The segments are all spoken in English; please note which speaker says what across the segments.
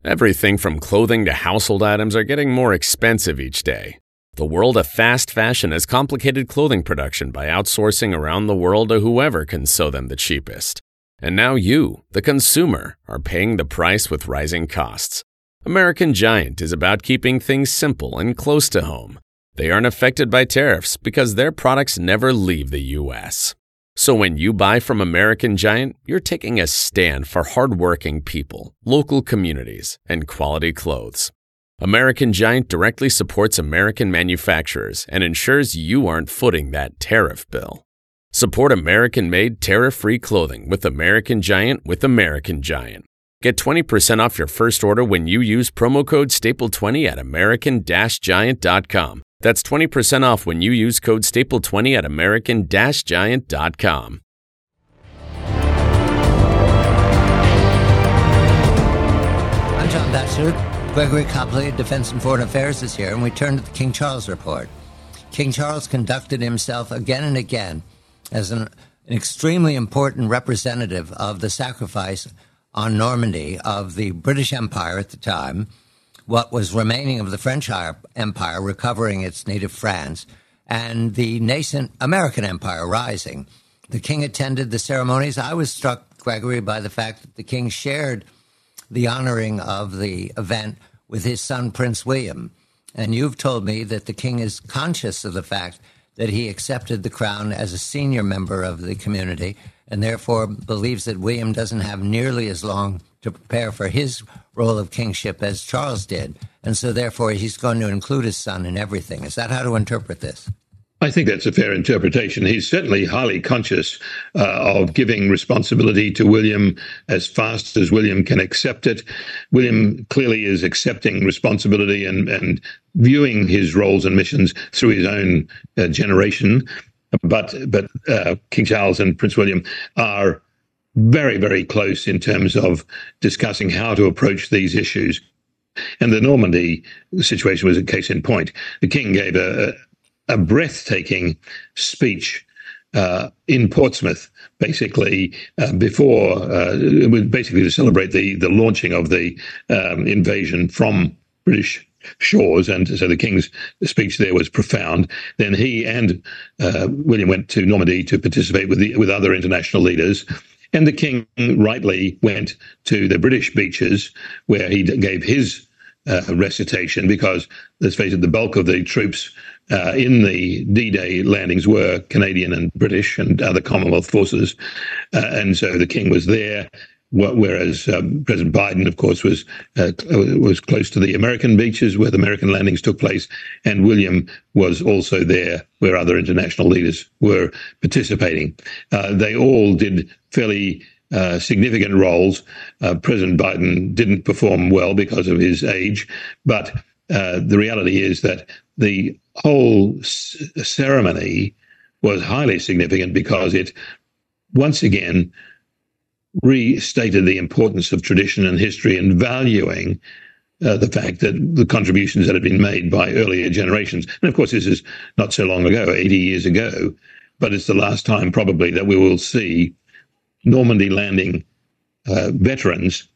Speaker 1: Everything from clothing to household items are getting more expensive each day. The world of fast fashion has complicated clothing production by outsourcing around the world to whoever can sew them the cheapest. And now you, the consumer, are paying the price with rising costs. American Giant is about keeping things simple and close to home. They aren't affected by tariffs because their products never leave the U.S. So when you buy from American Giant, you're taking a stand for hardworking people, local communities, and quality clothes. American Giant directly supports American manufacturers and ensures you aren't footing that tariff bill. Support American-made, tariff-free clothing with American Giant with American Giant. Get 20% off your first order when you use promo code STAPLE20 at american-giant.com. That's 20% off when you use code STAPLE20 at american-giant.com.
Speaker 2: I'm John Batchelor. Gregory Copley of Defense and Foreign Affairs is here, and we turn to the King Charles report. King Charles conducted himself again and again as an extremely important representative of the sacrifice on Normandy of the British Empire at the time, what was remaining of the French Empire recovering its native France, and the nascent American Empire rising. The king attended the ceremonies. I was struck, Gregory, by the fact that the king shared the honoring of the event with his son, Prince William. And you've told me that the king is conscious of the fact that he accepted the crown as a senior member of the community and therefore believes that William doesn't have nearly as long to prepare for his role of kingship as Charles did. And so therefore he's going to include his son in everything. Is that how to interpret this?
Speaker 3: I think that's a fair interpretation. He's certainly highly conscious of giving responsibility to William as fast as William can accept it. William clearly is accepting responsibility and viewing his roles and missions through his own generation. But King Charles and Prince William are very, very close in terms of discussing how to approach these issues. And the Normandy situation was a case in point. The king gave a breathtaking speech in Portsmouth, basically basically to celebrate the launching of the invasion from British shores, and so the king's speech there was profound. Then he and William went to Normandy to participate with other international leaders. And the king rightly went to the British beaches where he gave his recitation, because, let's face it, the bulk of the troops in the D-Day landings were Canadian and British and other Commonwealth forces. And so the king was there, whereas President Biden, of course, was close to the American beaches where the American landings took place. And William was also there where other international leaders were participating. They all did fairly significant roles. President Biden didn't perform well because of his age, but the reality is that the whole ceremony was highly significant because it once again restated the importance of tradition and history and valuing the fact that the contributions that had been made by earlier generations. And of course, this is not so long ago, 80 years ago, but it's the last time probably that we will see Normandy landing veterans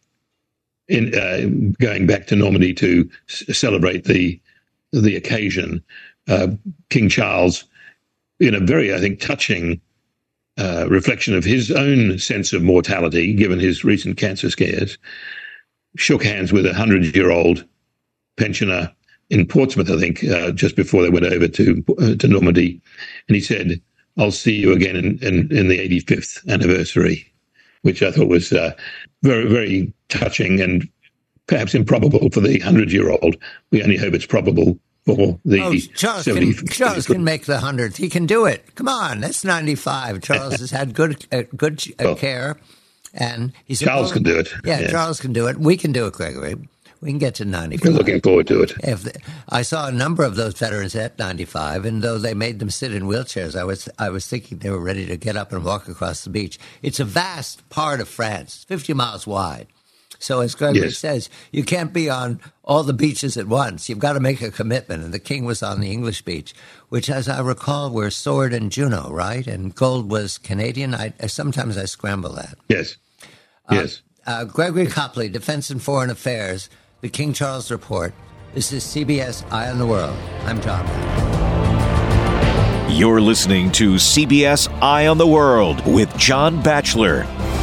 Speaker 3: in going back to Normandy to celebrate the occasion. King Charles, in a very, I think, touching reflection of his own sense of mortality, given his recent cancer scares, shook hands with a 100-year-old pensioner in Portsmouth, I think, just before they went over to Normandy. And he said, "I'll see you again in the 85th anniversary," which I thought was very, very touching and perhaps improbable for the 100-year-old. We only hope it's probable for the
Speaker 2: Charles can make the 100th. He can do it. Come on, that's 95. Charles has had good care, and he's
Speaker 3: Charles can do it.
Speaker 2: Yeah, Charles can do it. We can do it, Gregory. We can get to 95.
Speaker 3: We're looking forward to it.
Speaker 2: I saw a number of those veterans at 95, and though they made them sit in wheelchairs, I was thinking they were ready to get up and walk across the beach. It's a vast part of France, 50 miles wide. So as Gregory says, you can't be on all the beaches at once. You've got to make a commitment. And the king was on the English beach, which, as I recall, were Sword and Juno, right? And gold was Canadian. Sometimes I scramble that.
Speaker 3: Yes.
Speaker 2: Gregory Copley, Defense and Foreign Affairs, the King Charles Report. This is CBS Eye on the World. I'm John Batchelor.
Speaker 4: You're listening to CBS Eye on the World with John Batchelor.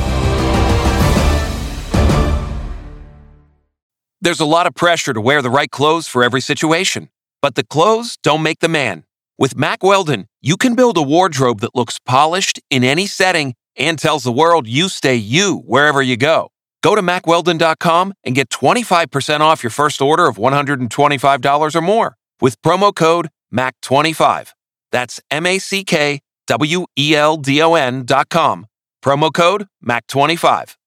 Speaker 5: There's a lot of pressure to wear the right clothes for every situation, but the clothes don't make the man. With Mack Weldon, you can build a wardrobe that looks polished in any setting and tells the world you stay you wherever you go. Go to MackWeldon.com and get 25% off your first order of $125 or more with promo code MACK25. That's MackWeldon.com. Promo code MACK25.